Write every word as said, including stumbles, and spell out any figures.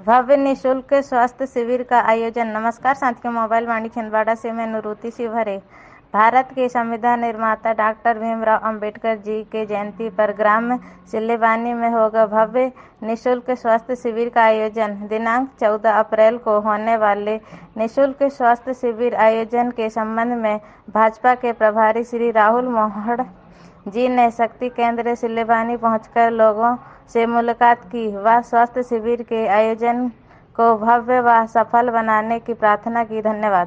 भव्य निःशुल्क स्वास्थ्य शिविर का आयोजन। नमस्कार साथियों, मोबाइल वाणी छिंदवाड़ा से मैं नुरुति शिवहरे। भारत के संविधान निर्माता डॉक्टर भीमराव अंबेडकर जी के जयंती पर ग्राम सिल्लेवानी में होगा भव्य निःशुल्क स्वास्थ्य शिविर का आयोजन। दिनांक चौदह अप्रैल को होने वाले निःशुल्क स्वास्थ्य शिविर आयोजन के संबंध में भाजपा के प्रभारी श्री राहुल मोहड़ जी ने शक्ति केंद्र सिल्लेवानी पहुंचकर लोगों से मुलाकात की व स्वास्थ्य शिविर के आयोजन को भव्य व सफल बनाने की प्रार्थना की। धन्यवाद।